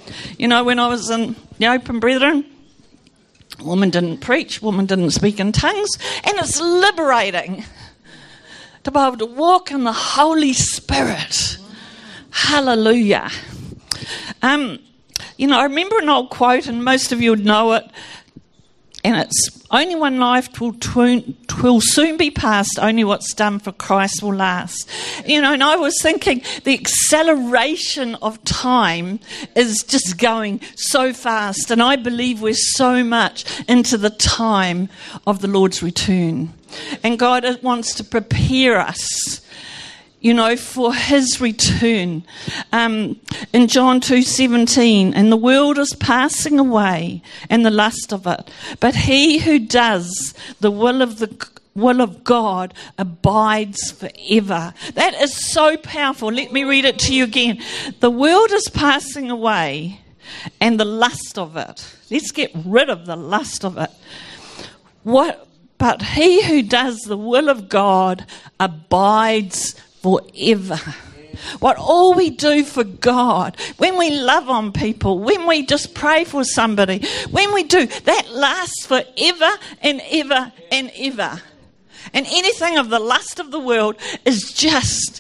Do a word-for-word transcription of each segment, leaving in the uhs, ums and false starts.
You know, when I was in the Open Brethren, woman didn't preach, woman didn't speak in tongues, and it's liberating to be able to walk in the Holy Spirit. Hallelujah. Um, you know, I remember an old quote, and most of you would know it, and it's, only one life will, tw- will soon be past, only what's done for Christ will last. You know, and I was thinking the acceleration of time is just going so fast, and I believe we're so much into the time of the Lord's return. And God wants to prepare us, you know, for his return. Um, in John two seventeen, and the world is passing away and the lust of it, but he who does the will of the will of God abides forever. That is so powerful. Let me read it to you again. The world is passing away and the lust of it. Let's get rid of the lust of it. What? But he who does the will of God abides forever. What all we do for God, when we love on people, when we just pray for somebody, when we do, that lasts forever and ever and ever. And anything of the lust of the world is just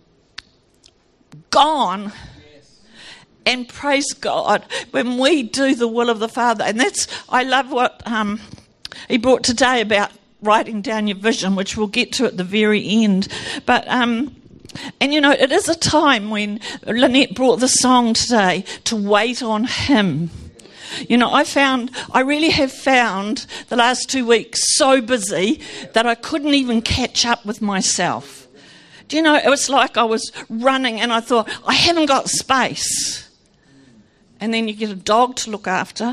gone. And praise God when we do the will of the Father. And that's, I love what um, he brought today about writing down your vision, which we'll get to at the very end. But, um, and you know, it is a time when Lynette brought the song today, to wait on him. You know, I found, I really have found the last two weeks so busy that I couldn't even catch up with myself. Do you know, it was like I was running and I thought, I haven't got space. And then you get a dog to look after.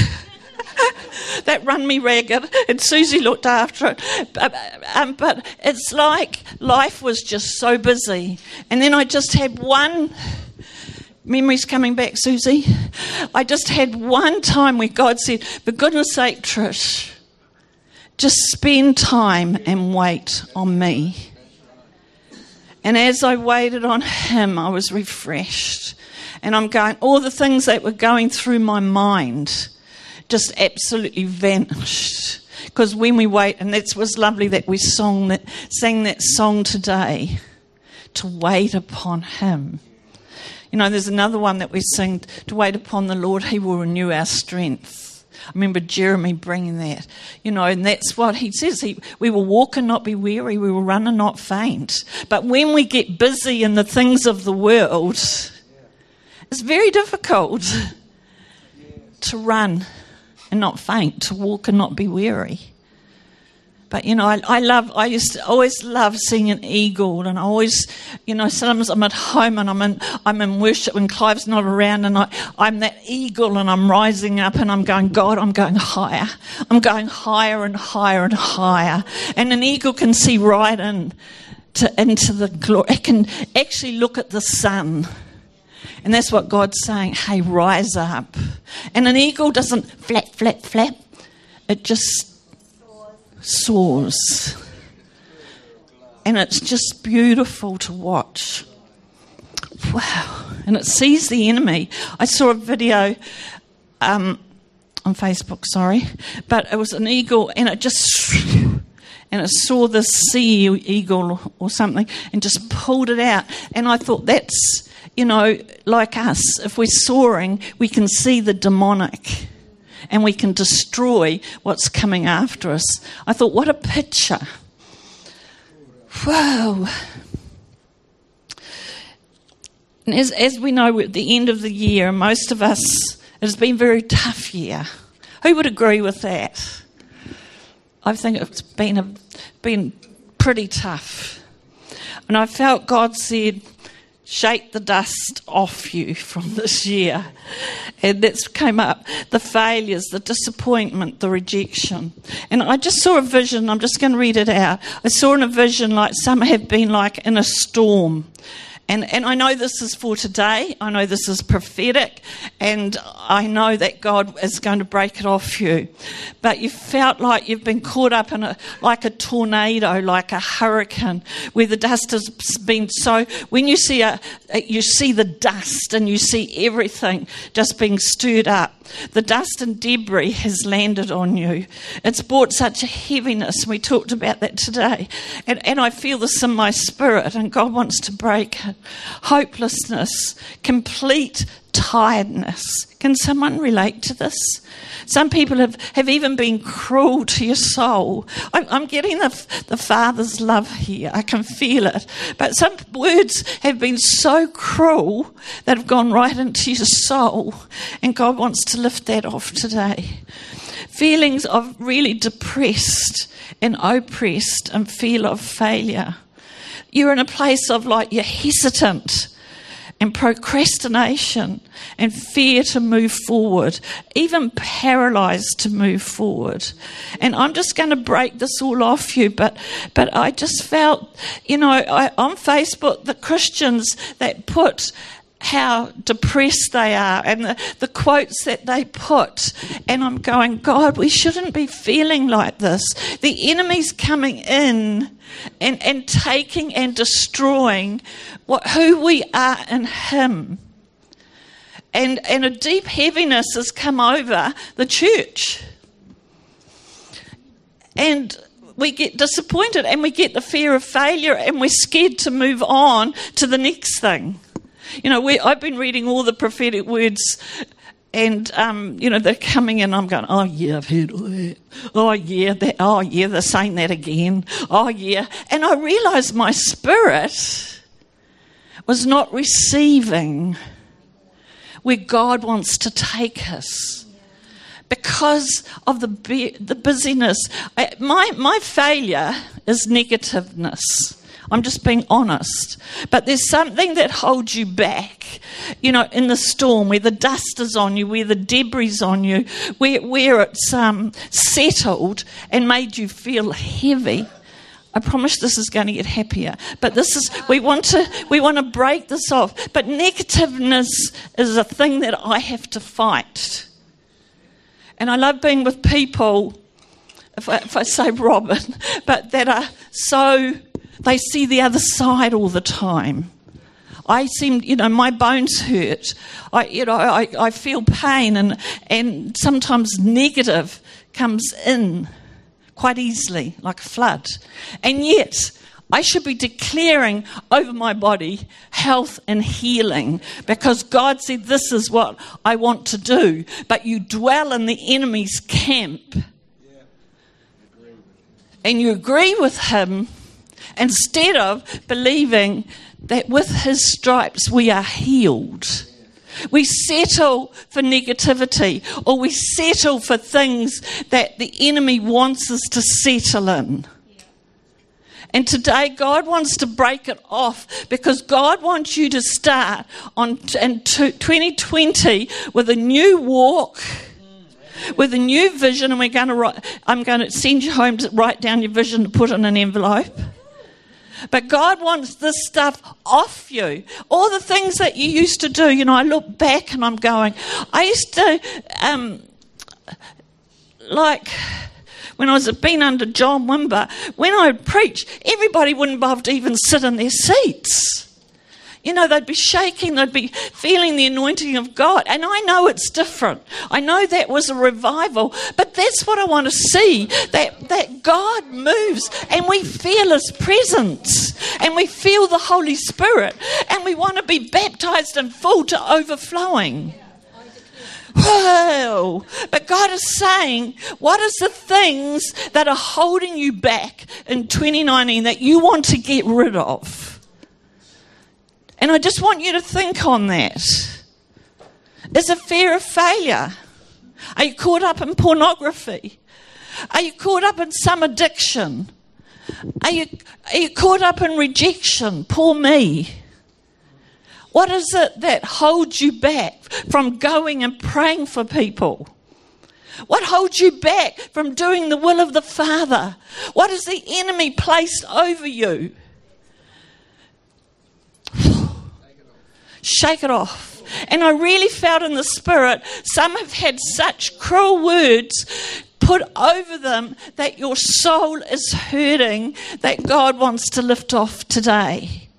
That run me ragged, and Susie looked after it. But, um, but it's like life was just so busy. And then I just had one... Memories coming back, Susie. I just had one time where God said, for goodness sake, Trish, just spend time and wait on me. And as I waited on him, I was refreshed. And I'm going, all the things that were going through my mind just absolutely vanished. Because when we wait, and it was lovely that we sung that, sang that song today, to wait upon him. You know, there's another one that we sing, to wait upon the Lord, he will renew our strength. I remember Jeremy bringing that, you know, and that's what he says. He, we will walk and not be weary, we will run and not faint. But when we get busy in the things of the world, it's very difficult to run and not faint, to walk and not be weary. But, you know, I, I love, I used to always love seeing an eagle, and I always, you know, sometimes I'm at home and I'm in, I'm in worship when Clive's not around, and I, I'm that eagle and I'm rising up and I'm going, God, I'm going higher. I'm going higher and higher and higher. And an eagle can see right in to, into the glory. It can actually look at the sun. And that's what God's saying, hey, rise up. And an eagle doesn't flap, flap, flap. It just soars. And it's just beautiful to watch. Wow. And it sees the enemy. I saw a video um, on Facebook, sorry, but it was an eagle, and it just, and it saw this sea eagle or something and just pulled it out. And I thought, that's, you know, like us, if we're soaring, we can see the demonic. And we can destroy what's coming after us. I thought, what a picture. Whoa. And as, as we know, at the end of the year, most of us, it has been a very tough year. Who would agree with that? I think it's been, a, been pretty tough. And I felt God said, shake the dust off you from this year. And that's came up, the failures, the disappointment, the rejection. And I just saw a vision, I'm just going to read it out. I saw in a vision like some have been like in a storm. And and I know this is for today. I know this is prophetic. And I know that God is going to break it off you. But you felt like you've been caught up in a, like a tornado, like a hurricane, where the dust has been so... When you see a, you see the dust and you see everything just being stirred up. The dust and debris has landed on you. It's brought such a heaviness. We talked about that today. And, and I feel this in my spirit, and God wants to break it. Hopelessness, complete tiredness. Can someone relate to this? Some people have, have even been cruel to your soul. I'm, I'm getting the, the Father's love here. I can feel it. But some words have been so cruel that have gone right into your soul. And God wants to lift that off today. Feelings of really depressed and oppressed and feel of failure. You're in a place of like you're hesitant and procrastination and fear to move forward, even paralysed to move forward. And I'm just going to break this all off you, but but I just felt, you know, I, on Facebook, the Christians that put how depressed they are and the, the quotes that they put, and I'm going, God, we shouldn't be feeling like this. The enemy's coming in and, and taking and destroying what who we are in him. And, and a deep heaviness has come over the church. And we get disappointed and we get the fear of failure and we're scared to move on to the next thing. You know, we, I've been reading all the prophetic words and, um, you know, they're coming in. I'm going, oh, yeah, I've heard all that. Oh, yeah, that, oh, yeah, they're saying that again. Oh, yeah. And I realised my spirit was not receiving where God wants to take us because of the the busyness. I, my, my failure is negativeness. I'm just being honest. But there's something that holds you back, you know, in the storm, where the dust is on you, where the debris is on you, where, where it's um, settled and made you feel heavy. I promise this is going to get happier. But this is, we want to, we want to break this off. But negativeness is a thing that I have to fight. And I love being with people, if I, if I say Robin, but that are so... They see the other side all the time. I seem, you know, my bones hurt. I, you know, I, I feel pain, and and sometimes negative comes in quite easily, like a flood. And yet, I should be declaring over my body health and healing, because God said this is what I want to do. But you dwell in the enemy's camp, and you agree with him, instead of believing that with his stripes we are healed. We settle for negativity, or we settle for things that the enemy wants us to settle in. And today God wants to break it off, because God wants you to start on in twenty twenty with a new walk, with a new vision. And we're going to write, I'm going to send you home to write down your vision to put in an envelope. But God wants this stuff off you. All the things that you used to do, you know, I look back and I'm going, I used to, um, like, when I was been under John Wimber, when I would preach, everybody wouldn't bother to even sit in their seats. You know, they'd be shaking, they'd be feeling the anointing of God. And I know it's different. I know that was a revival, but that's what I want to see, that, that God moves and we feel his presence and we feel the Holy Spirit and we want to be baptized and full to overflowing. Whoa! But God is saying, what is the things that are holding you back in twenty nineteen that you want to get rid of? And I just want you to think on that. Is it fear of failure? Are you caught up in pornography? Are you caught up in some addiction? Are you, are you caught up in rejection? Poor me. What is it that holds you back from going and praying for people? What holds you back from doing the will of the Father? What has the enemy placed over you? Shake it off. And I really felt in the Spirit, some have had such cruel words put over them that your soul is hurting, that God wants to lift off today.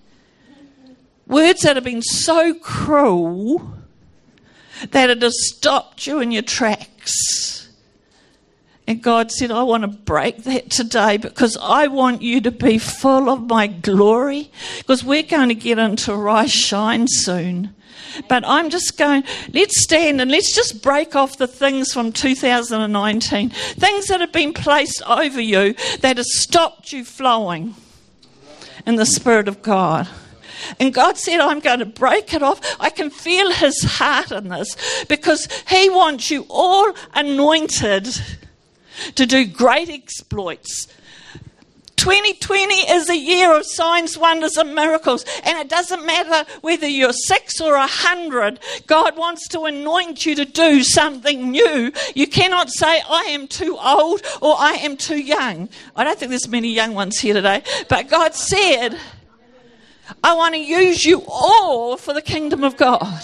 Words that have been so cruel that it has stopped you in your tracks. And God said, I want to break that today because I want you to be full of my glory, because we're going to get into Rise Shine soon. But I'm just going, let's stand and let's just break off the things from two thousand nineteen, things that have been placed over you that have stopped you flowing in the Spirit of God. And God said, I'm going to break it off. I can feel his heart in this because he wants you all anointed to do great exploits. twenty twenty is a year of signs, wonders and miracles. And it doesn't matter whether you're six or a hundred. God wants to anoint you to do something new. You cannot say, I am too old or I am too young. I don't think there's many young ones here today. But God said, I want to use you all for the kingdom of God.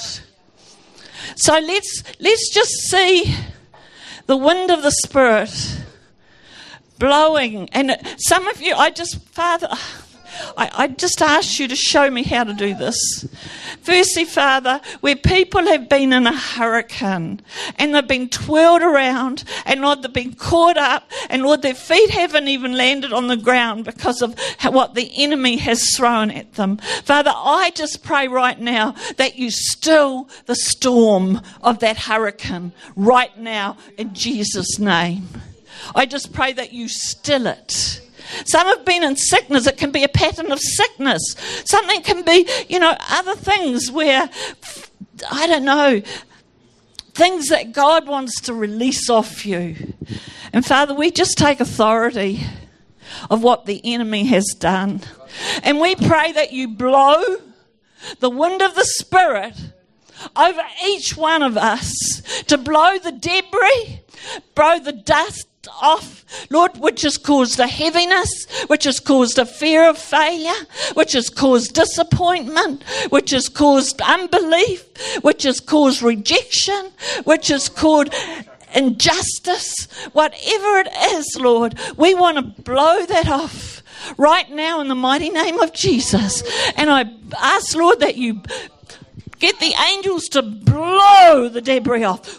So let's let's just see the wind of the Spirit blowing. And some of you, I just, Father, I, I just asked you to show me how to do this. Firstly, Father, where people have been in a hurricane and they've been twirled around, and Lord, they've been caught up, and Lord, their feet haven't even landed on the ground because of how, what the enemy has thrown at them. Father, I just pray right now that you still the storm of that hurricane right now in Jesus' name. I just pray that you still it. Some have been in sickness. It can be a pattern of sickness. Something can be, you know, other things where, I don't know, things that God wants to release off you. And Father, we just take authority of what the enemy has done. And we pray that you blow the wind of the Spirit over each one of us to blow the debris, blow the dust off, Lord, which has caused a heaviness, which has caused a fear of failure, which has caused disappointment, which has caused unbelief, which has caused rejection, which has caused injustice, whatever it is, Lord, we want to blow that off right now in the mighty name of Jesus. And I ask, Lord, that you get the angels to blow the debris off.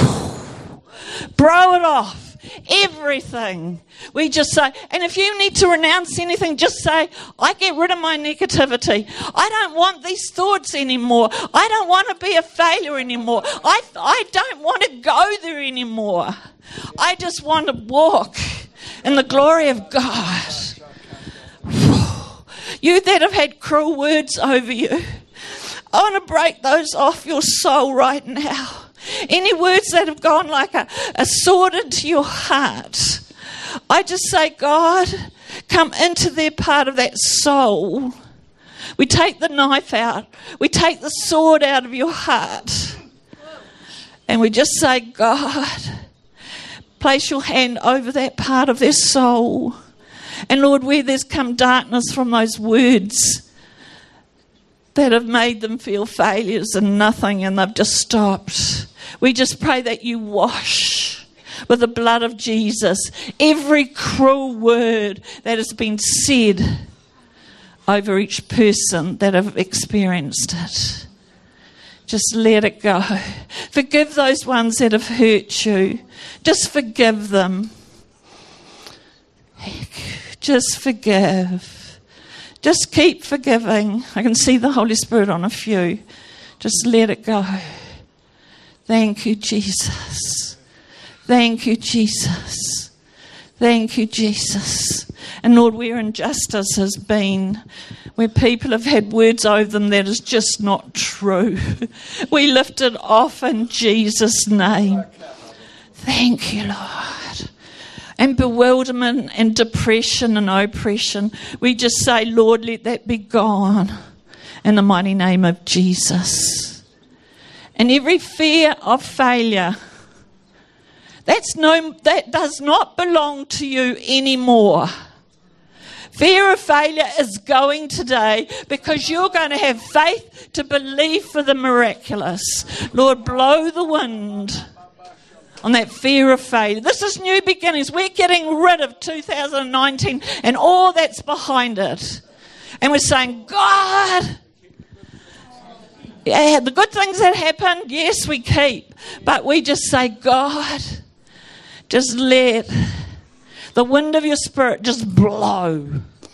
Blow it off. Everything. We just say, and if you need to renounce anything, just say, I get rid of my negativity. I don't want these thoughts anymore. I don't want to be a failure anymore. I, I don't want to go there anymore. I just want to walk in the glory of God. You that have had cruel words over you, I want to break those off your soul right now. Any words that have gone like a, a sword into your heart, I just say, God, come into their part of that soul. We take the knife out. We take the sword out of your heart. And we just say, God, place your hand over that part of their soul. And Lord, where there's come darkness from those words that have made them feel failures and nothing, and they've just stopped, we just pray that you wash with the blood of Jesus every cruel word that has been said over each person that have experienced it. Just let it go. Forgive those ones that have hurt you. Just forgive them. Just forgive. Just keep forgiving. I can see the Holy Spirit on a few. Just let it go. Thank you, Jesus. Thank you, Jesus. Thank you, Jesus. And Lord, where injustice has been, where people have had words over them that is just not true, we lift it off in Jesus' name. Thank you, Lord. And bewilderment and depression and oppression, we just say, Lord, let that be gone in the mighty name of Jesus. And every fear of failure, that's no, that does not belong to you anymore. Fear of failure is going today because you're going to have faith to believe for the miraculous. Lord, blow the wind on that fear of failure. This is new beginnings. We're getting rid of two thousand nineteen and all that's behind it. And we're saying, God, yeah, the good things that happened, yes, we keep. But we just say, God, just let the wind of your spirit just blow.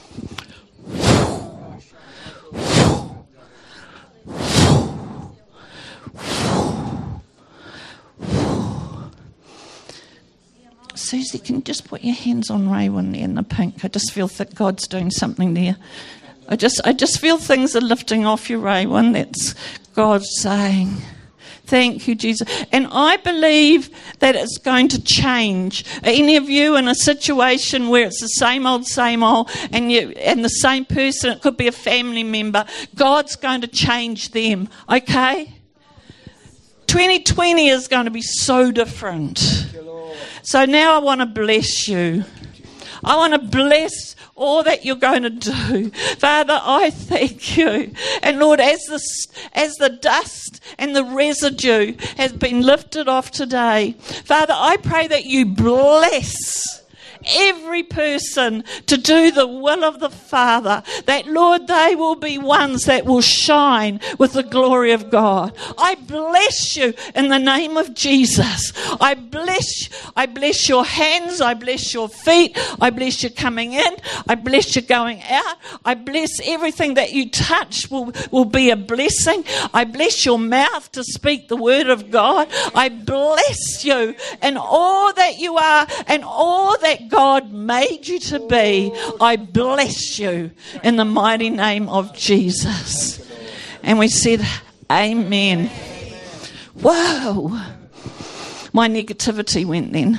Susie, can you just put your hands on Raywin there in the pink? I just feel that God's doing something there. I just I just feel things are lifting off you, Raywin. That's God saying, thank you, Jesus. And I believe that it's going to change. Any of you in a situation where it's the same old, same old, and you and the same person, it could be a family member, God's going to change them, okay? twenty twenty is going to be so different. So now I want to bless you. I want to bless all that you're going to do. Father, I thank you. And Lord, as the, as the dust and the residue has been lifted off today, Father, I pray that you bless every person to do the will of the Father, that, Lord, they will be ones that will shine with the glory of God. I bless you in the name of Jesus. I bless, I bless your hands. I bless your feet. I bless you coming in. I bless you going out. I bless everything that you touch will, will be a blessing. I bless your mouth to speak the word of God. I bless you in all that you are and all that God made you to be. I bless you in the mighty name of Jesus. And we said, amen. Whoa. My negativity went then.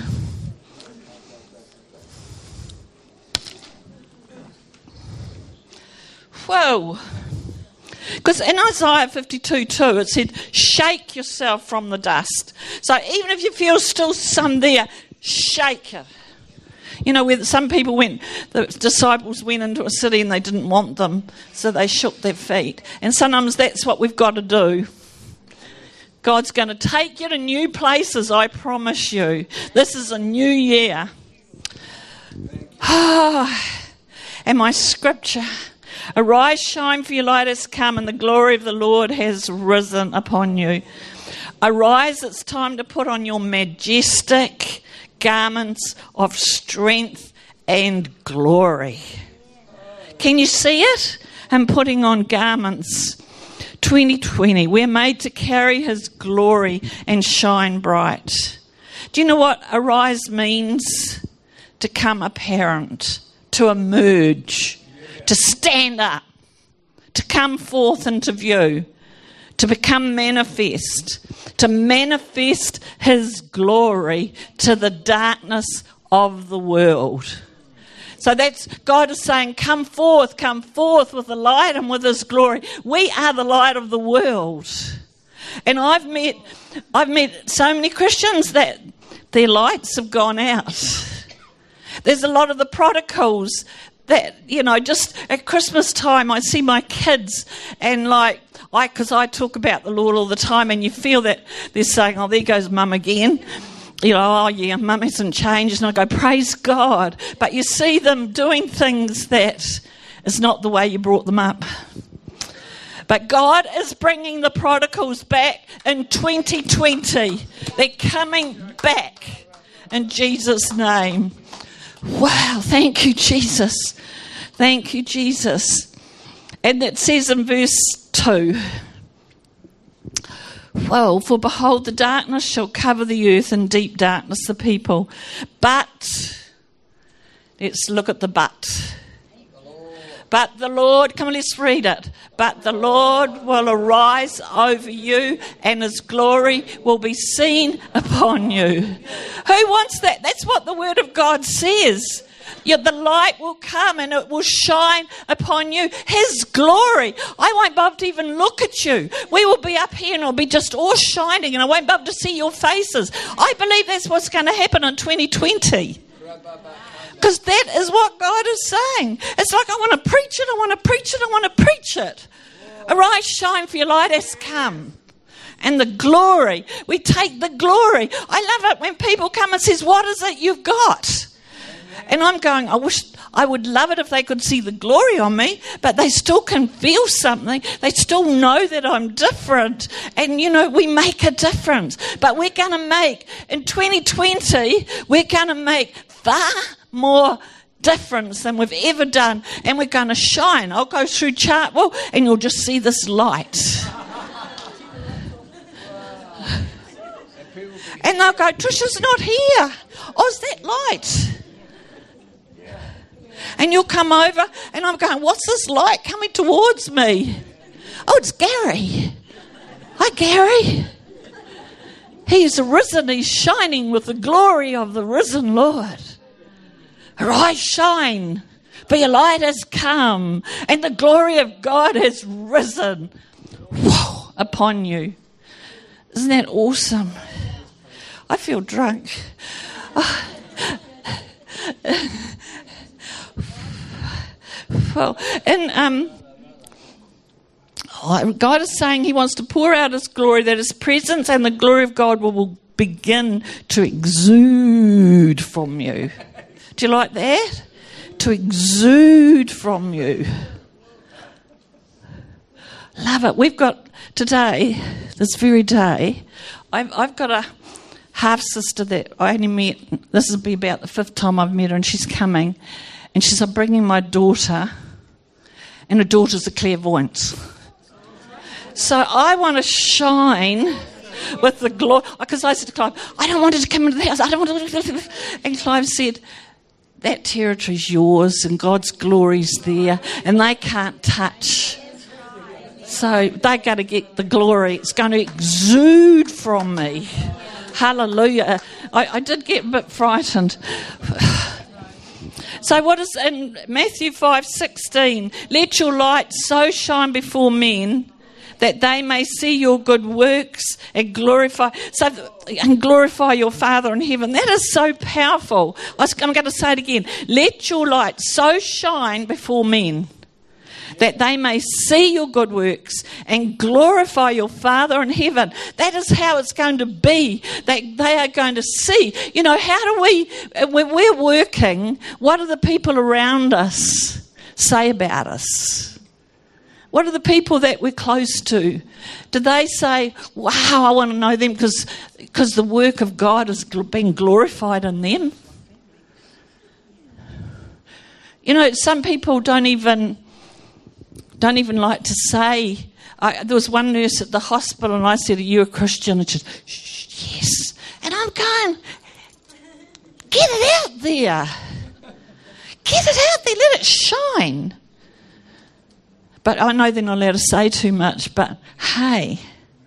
Whoa. Because in Isaiah fifty-two two, it said, shake yourself from the dust. So even if you feel still some there, shake it. You know, where some people went, the disciples went into a city and they didn't want them, so they shook their feet. And sometimes that's what we've got to do. God's going to take you to new places, I promise you. This is a new year. Ah, and my scripture, arise, shine, for your light has come, and the glory of the Lord has risen upon you. Arise, it's time to put on your majestic garments of strength and glory. Can you see it? I'm putting on garments. twenty twenty, we're made to carry his glory and shine bright. Do you know what arise means? To come apparent, to emerge, to stand up, to come forth into view, to become manifest, to manifest his glory to the darkness of the world. So that's, God is saying, come forth, come forth with the light and with his glory. We are the light of the world. And I've met, I've met so many Christians that their lights have gone out. There's a lot of the prodigals that, you know, just at Christmas time, I see my kids and like, I, because I talk about the Lord all the time, and you feel that they're saying, oh, there goes mum again. You know, oh yeah, mum hasn't changed. And I go, praise God. But you see them doing things that is not the way you brought them up. But God is bringing the prodigals back in twenty twenty. They're coming back in Jesus' name. Wow, thank you, Jesus. Thank you, Jesus. And it says in verse two, well, for behold, the darkness shall cover the earth, and deep darkness the people. But, let's look at the but. But the Lord, come on, let's read it. But the Lord will arise over you, and his glory will be seen upon you. Who wants that? That's what the word of God says. Yeah, the light will come and it will shine upon you. His glory. I won't be able to even look at you. We will be up here and it'll be just all shining, and I won't be able to see your faces. I believe that's what's going to happen in twenty twenty. Because that is what God is saying. It's like, I want to preach it, I want to preach it, I want to preach it. Arise, shine, for your light has come. And the glory, we take the glory. I love it when people come and says, what is it you've got? And I'm going, I wish, I would love it if they could see the glory on me, but they still can feel something. They still know that I'm different. And, you know, we make a difference. But we're going to make, in twenty twenty, we're going to make far more difference than we've ever done. And we're going to shine. I'll go through Chartwell and you'll just see this light. And they'll go, Trisha's not here. Oh, is that light? And you'll come over and I'm going, what's this light coming towards me? Oh, it's Gary. Hi, Gary. He's risen. He's shining with the glory of the risen Lord. Arise, shine, for your light has come and the glory of God has risen whoa, upon you. Isn't that awesome? I feel drunk. Oh. Well, and um, oh, God is saying he wants to pour out his glory, that his presence and the glory of God will, will begin to exude from you. Do you like that? To exude from you. Love it. We've got today, this very day, I've, I've got a half-sister that I only met, this will be about the fifth time I've met her, and she's coming. And she said, I'm bringing my daughter, and her daughter's a clairvoyant. So I want to shine with the glory. Because I said to Clive, I don't want her to come into the house. I don't want her to... And Clive said, that territory's yours, and God's glory's there, and they can't touch. So they're going to get the glory. It's going to exude from me. Hallelujah. I, I did get a bit frightened. So what is in Matthew five sixteen? Let your light so shine before men that they may see your good works and glorify so and glorify your Father in heaven. That is so powerful. I'm going to say it again. Let your light so shine before men that they may see your good works and glorify your Father in heaven. That is how it's going to be. They, they are going to see. You know, how do we, when we're working, what do the people around us say about us? What are the people that we're close to? Do they say, wow, I want to know them because because the work of God has been glorified in them? You know, some people don't even... don't even like to say. I, there was one nurse at the hospital and I said, are you a Christian? And she said, yes. And I'm going, get it out there. Get it out there. Let it shine. But I know they're not allowed to say too much, but hey.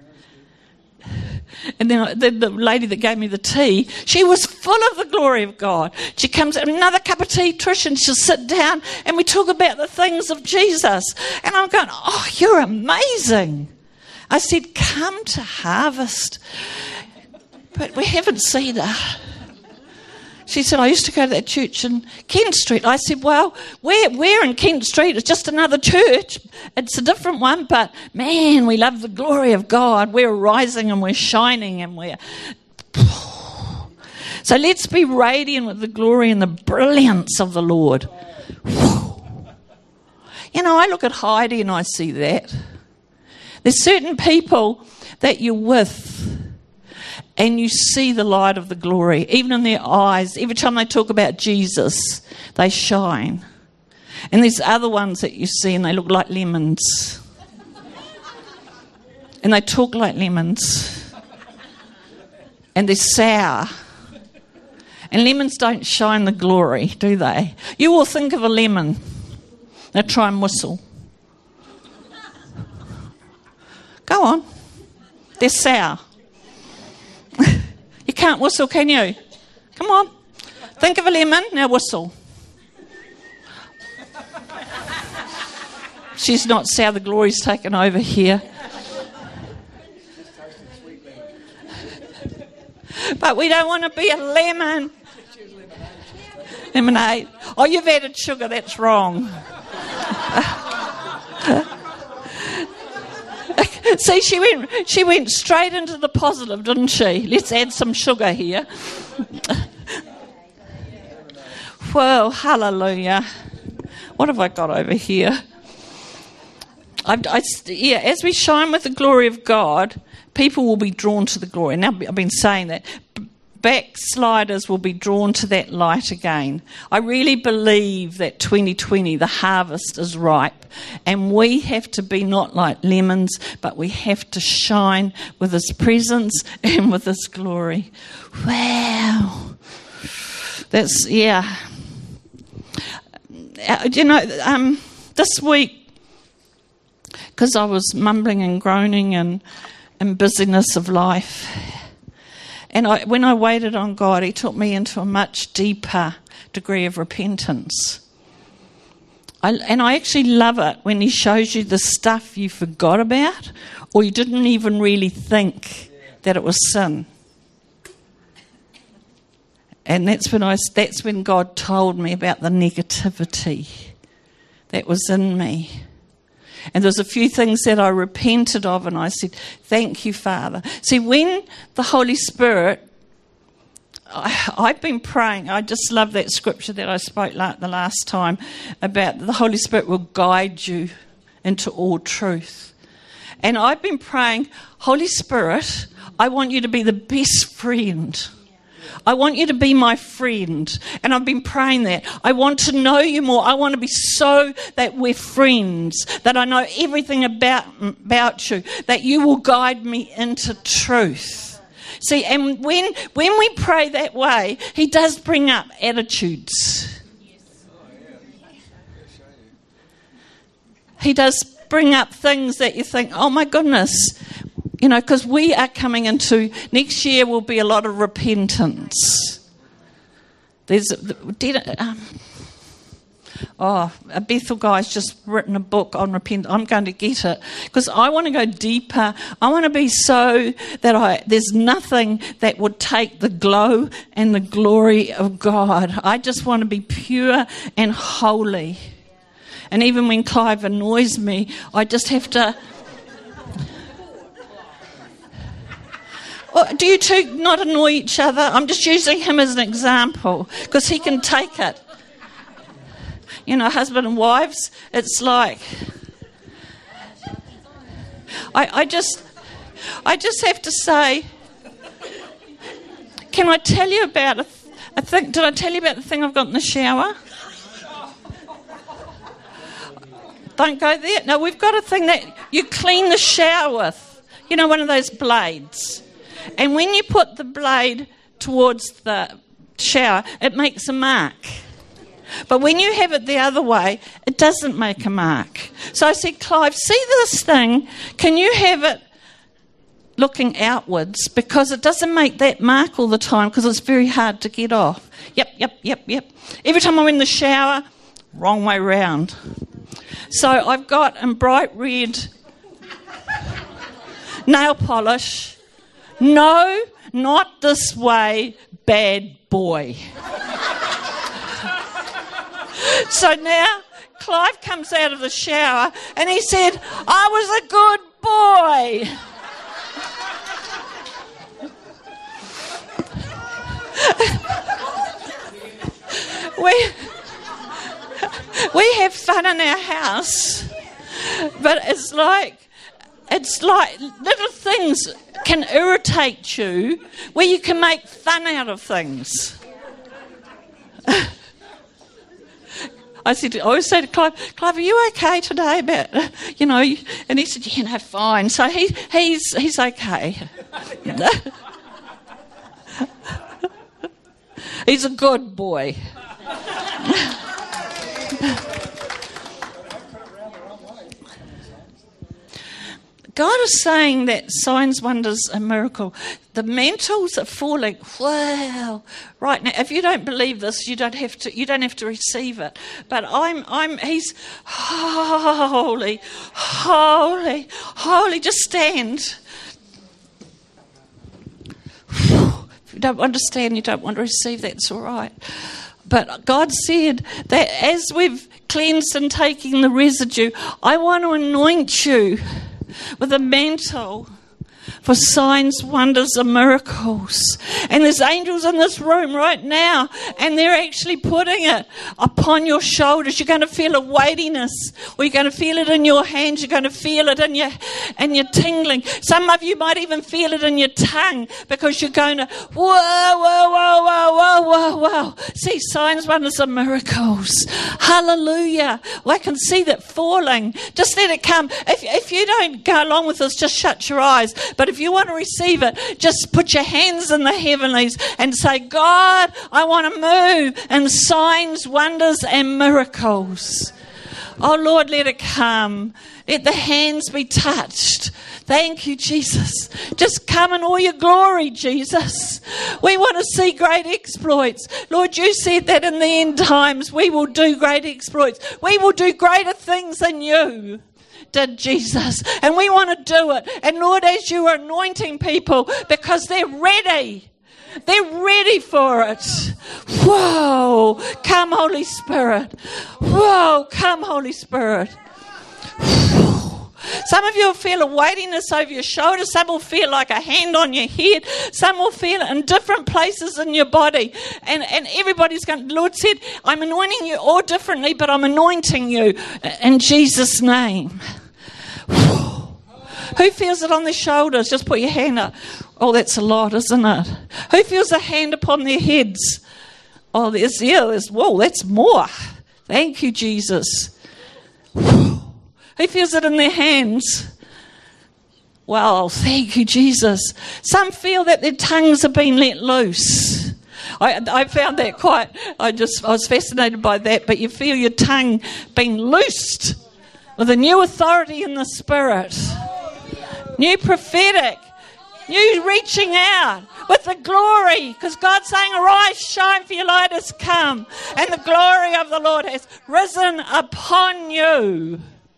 And then the, the lady that gave me the tea, she was full of the glory of God. She comes, another cup of tea, Trish, and she'll sit down and we talk about the things of Jesus. And I'm going, oh, you're amazing. I said, come to Harvest. But we haven't seen her. She said, I used to go to that church in Kent Street. I said, well, we're, we're in Kent Street. It's just another church. It's a different one, but man, we love the glory of God. We're rising and we're shining and we're... So let's be radiant with the glory and the brilliance of the Lord. You know, I look at Heidi and I see that. There's certain people that you're with and you see the light of the glory, even in their eyes. Every time they talk about Jesus, they shine. And there's other ones that you see and they look like lemons. And they talk like lemons. And they're sour. And lemons don't shine the glory, do they? You will think of a lemon. Now try and whistle. Go on. They're sour. You can't whistle, can you? Come on. Think of a lemon, now whistle. She's not sour, the glory's taken over here. But we don't want to be a lemon. Lemonade. Oh, you've added sugar, that's wrong. See, she went she went straight into the positive, didn't she? Let's add some sugar here. Well, hallelujah. What have I got over here? I, I, yeah, as we shine with the glory of God, people will be drawn to the glory. Now, I've been saying that. Backsliders will be drawn to that light again. I really believe that twenty twenty, the harvest is ripe, and we have to be not like lemons, but we have to shine with His presence and with His glory. Wow. That's, yeah. You know, um, this week, because I was mumbling and groaning and, and busyness of life, and I, when I waited on God, He took me into a much deeper degree of repentance. I, and I actually love it when He shows you the stuff you forgot about, or you didn't even really think that it was sin. And that's when I, that's when God told me about the negativity that was in me. And there's a few things that I repented of, and I said, thank you, Father. See, when the Holy Spirit, I, I've been praying, I just love that scripture that I spoke like the last time about the Holy Spirit will guide you into all truth. And I've been praying, Holy Spirit, I want you to be the best friend. I want you to be my friend. And I've been praying that. I want to know you more. I want to be so that we're friends, that I know everything about, about you, that you will guide me into truth. See, and when, when we pray that way, He does bring up attitudes. He does bring up things that you think, oh my goodness. You know, because we are coming into, next year will be a lot of repentance. There's, um, oh, a Bethel guy's just written a book on repentance. I'm going to get it because I want to go deeper. I want to be so that I there's nothing that would take the glow and the glory of God. I just want to be pure and holy. And even when Clive annoys me, I just have to... Oh, do you two not annoy each other? I'm just using him as an example because he can take it. You know, husband and wives, it's like... I, I just I just have to say, can I tell you about a, th- a thing? Did I tell you about the thing I've got in the shower? Don't go there. No, we've got a thing that you clean the shower with. You know, one of those blades. And when you put the blade towards the shower, it makes a mark. But when you have it the other way, it doesn't make a mark. So I said, Clive, see this thing? Can you have it looking outwards? Because it doesn't make that mark all the time because it's very hard to get off. Yep, yep, yep, yep. Every time I'm in the shower, wrong way round. So I've got in bright red nail polish. No, not this way, bad boy. So now Clive comes out of the shower and he said, I was a good boy. we, we have fun in our house, but it's like, it's like little things can irritate you where you can make fun out of things. I said, I always say to Clive, Clive, are you okay today? About, you know, and he said, yeah, no, fine. So he he's he's okay. He's a good boy. God is saying that signs, wonders, and miracle. The mantles are falling. Wow! Right now, if you don't believe this, you don't have to. You don't have to receive it. But I'm. I'm. He's holy, holy, holy. Just stand. If you don't understand, you don't want to receive. That's all right. But God said that as we've cleansed and taken the residue, I want to anoint you with a mantle for signs, wonders, and miracles. And there's angels in this room right now, and they're actually putting it upon your shoulders. You're going to feel a weightiness, or you're going to feel it in your hands. You're going to feel it in your, in your tingling. Some of you might even feel it in your tongue, because you're going to, whoa, whoa, whoa, whoa, whoa, whoa, whoa. See, signs, wonders, and miracles. Hallelujah. Well, I can see that falling. Just let it come. If, if you don't go along with this, just shut your eyes. But if you want to receive it, just put your hands in the heavenlies and say, God, I want to move in signs, wonders, and miracles. Oh, Lord, let it come. Let the hands be touched. Thank you, Jesus. Just come in all your glory, Jesus. We want to see great exploits. Lord, you said that in the end times we will do great exploits. We will do greater things than you did, Jesus, and we want to do it. And Lord, as you are anointing people, because they're ready, they're ready for it. Whoa, come Holy Spirit. Whoa, come Holy Spirit. Some of you will feel a weightiness over your shoulders. Some will feel like a hand on your head. Some will feel it in different places in your body. And, and everybody's going, the Lord said, I'm anointing you all differently, but I'm anointing you in Jesus' name. Who feels it on their shoulders? Just put your hand up. Oh, that's a lot, isn't it? Who feels a hand upon their heads? Oh, there's, yeah, there's, whoa, that's more. Thank you, Jesus. Who feels it in their hands? Well, thank you, Jesus. Some feel that their tongues have been let loose. I, I found that quite, I just, I was fascinated by that, but you feel your tongue being loosed with a new authority in the Spirit. New prophetic. New reaching out with the glory. Because God's saying, arise, shine, for your light has come. And the glory of the Lord has risen upon you.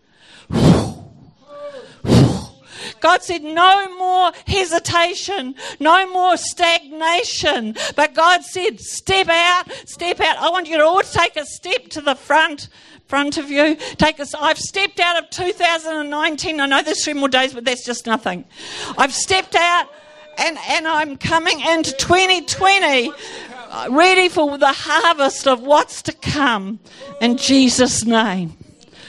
God said no more hesitation, no more stagnation. But God said, step out, step out. I want you to all take a step to the front. Front of you. Take us. I've stepped out of two thousand nineteen. I know there's three more days, but that's just nothing. I've stepped out and, and I'm coming into twenty twenty ready for the harvest of what's to come in Jesus' name.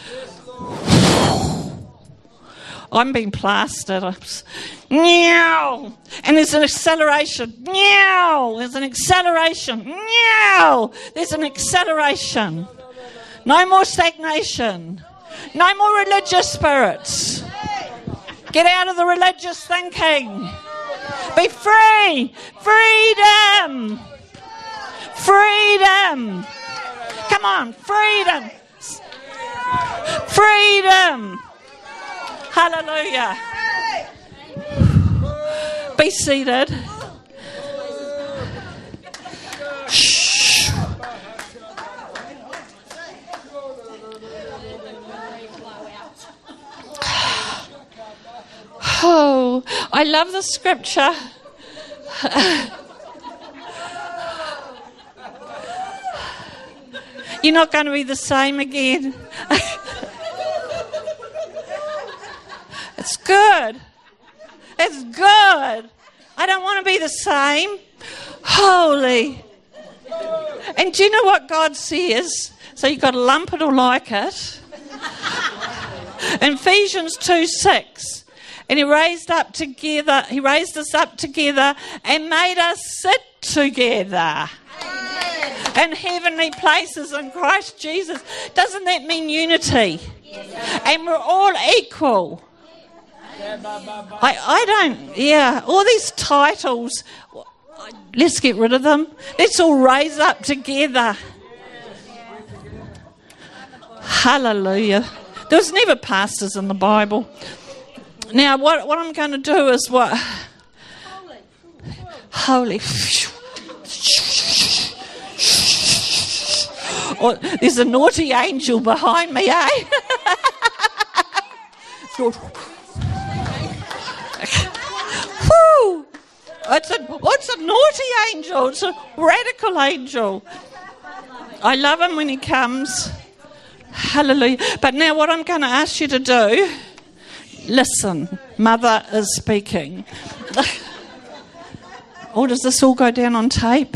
I'm being plastered. I'm just, meow. And there's an acceleration. Meow. There's an acceleration. Meow. There's an acceleration. No more stagnation. No more religious spirits. Get out of the religious thinking. Be free. Freedom. Freedom. Come on. Freedom. Freedom. Hallelujah. Be seated. Shh. Oh, I love the scripture. You're not going to be the same again. It's good. It's good. I don't want to be the same. Holy. And do you know what God says? So you've got to lump it or like it. In Ephesians two six. And he raised up together, he raised us up together and made us sit together. Amen. In heavenly places in Christ Jesus. Doesn't that mean unity? Yes. And we're all equal. I, I don't, yeah, all these titles, let's get rid of them. Let's all raise up together. Hallelujah. There was never pastors in the Bible. Now, what, what I'm going to do is what? Holy. Holy. Oh, there's a naughty angel behind me, eh? Woo! It's a, it's a naughty angel. It's a radical angel. I love him when he comes. Hallelujah. But now what I'm going to ask you to do, listen, Mother is speaking. Or does this all go down on tape?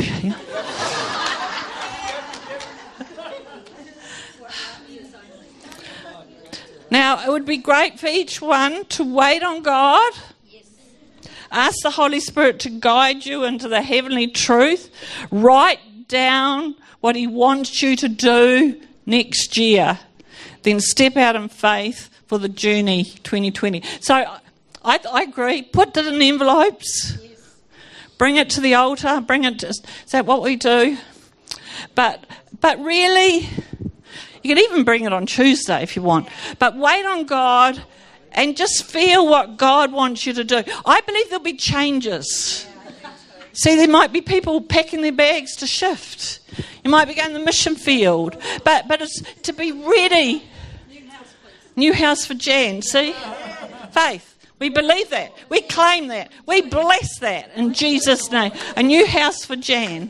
Now, it would be great for each one to wait on God. Ask the Holy Spirit to guide you into the heavenly truth. Write down what he wants you to do next year. Then step out in faith for the journey twenty twenty. So I, I agree. Put it in envelopes. Yes. Bring it to the altar. Bring it to, is that what we do? But but really, you can even bring it on Tuesday if you want. But wait on God and just feel what God wants you to do. I believe there'll be changes. See, there might be people packing their bags to shift. You might be going to the mission field. But but it's to be ready. New house, please. New house for Jan, see? Faith. We believe that. We claim that. We bless that in Jesus' name. A new house for Jan.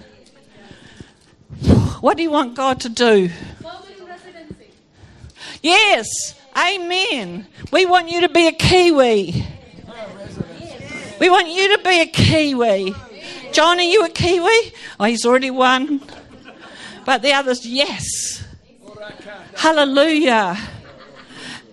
What do you want God to do? Yes. Amen. We want you to be a Kiwi. We want you to be a Kiwi. John, are you a Kiwi? Oh, he's already won. But the others, yes. Hallelujah.